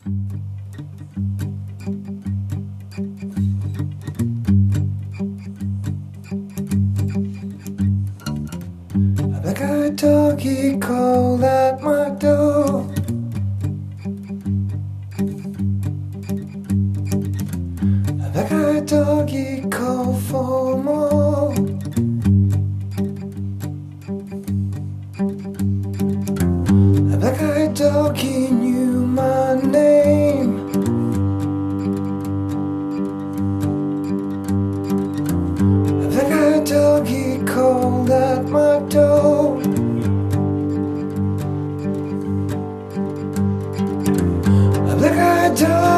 A black-eyed dog, he called at my door. A black-eyed dog, he called for more. A black-eyed dog, he knew my name. A black-eyed dog, he called at my door. A black-eyed dog.